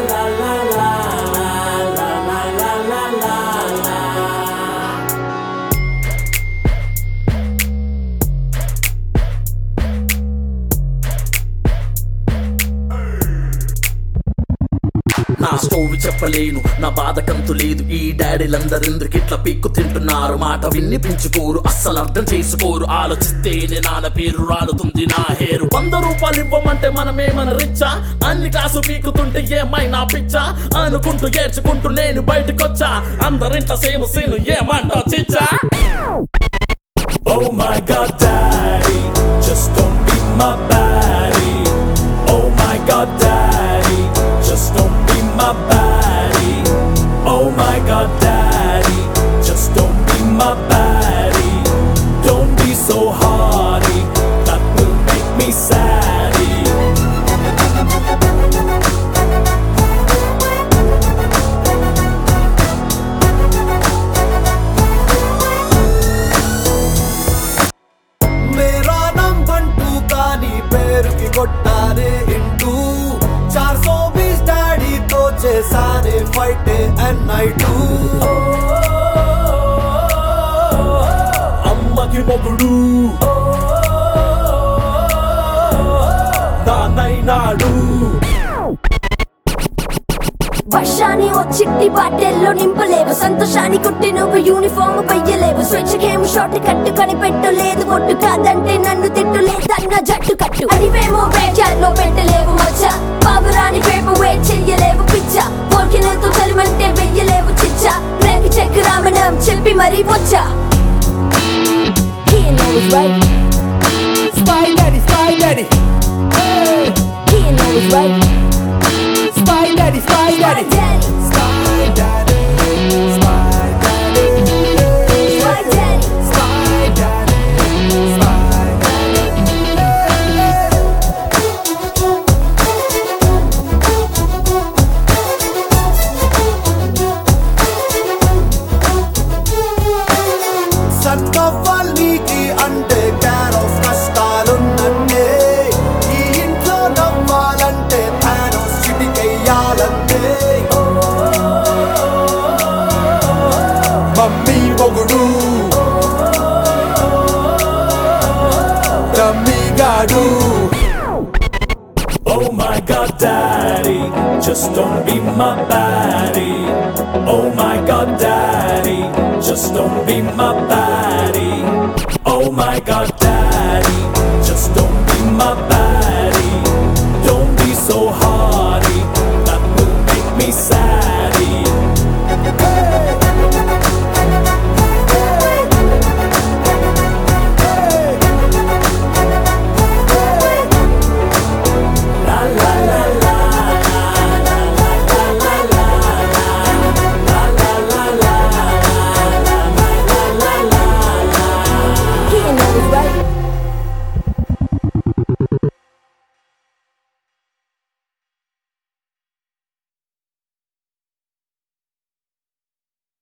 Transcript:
నా స్టోరీ చెప్పలేను, నా బాధ కంతు లేదు. ఈ డాడీలందరెందుకు ఇట్లా పీక్కు తింటున్నారు? మాట వినిపించుకోరు, అస్సలు అర్థం చేసుకోరు. ఆలోచిస్తేనే నాన్న పేరు రాలుతుంది నా హేరు. 100 రూపాయలు ఇవ్వమంటే మనమేమన్నా రిచ్చా? అన్ని కాసు పీకుతుంటే ఏమైనా పిచ్చా? అనుకుంటూ ఏడ్చుకుంటూ నేను బయటకొచ్చా. అందరింట సేమ్ సీను ఏమంటా చిచ్చా? Oh my God, Daddy, just don't be my baddie. Oh my God, Daddy, just don't be my baddie. Oh my God, Daddy, just don't be my baddie. Don't be so hardy, that will make me saddy. मेरा नाम बंटू कानी पैर की गोट्टारे into 420 daddy तो చేసానే fight and night. అమ్మకి మొగుడు దానైనాడు. వర్షాన్ని ఓ చిట్టి బాటెల్లో నింపలేవు, సంతోషాన్ని కుట్టి నువ్వు యూనిఫామ్ వెయ్యలేవు. స్వేచ్ఛకేమో షార్ట్ కట్టు కనిపెట్టలేదు, ఒట్టు కాదంటే నన్ను తిట్టులేదన్న జట్టు కట్టు. అడివేమో వేచాల్లో పెట్టలేవు మచ్చ, బాబురాని పేపు వెయిట్ చెయ్యలేవు పిచ్చ. పోల్కినతో కలిమంటే వెయ్యలేవు చిచ్చ, బ్రేక్ చెక్ రామణం చెప్పి మరీ వచ్చా. He knows right, Spy Daddy, Spy Daddy, he knows right, Spy Daddy, Spy Daddy, daddy, Spy Daddy, Spy Daddy, my daddy. Spy Daddy, Spy సన్నవ్వాల్నికి అంటే క్యాన్ ఆఫ్ కష్టాలున్నంటే, ఈ ఇంట్లో నవ్వాలంటే థానోస్ చిటికెయ్యాలంటే. మమ్మీ మొగుడు తమ్మిగాడు. Oh my God, Daddy, just don't be my baddie. Oh my God, Daddy, just don't be my baddie. Oh my God, Daddy, just don't be my baddie.